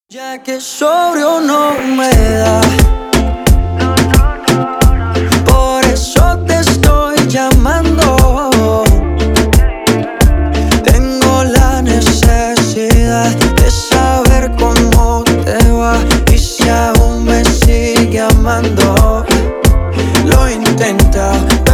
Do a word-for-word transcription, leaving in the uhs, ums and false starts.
Ya que sobrio no me da, por eso te estoy llamando. Tengo la necesidad de saber cómo te va y si aún me sigue amando. Lo intenta.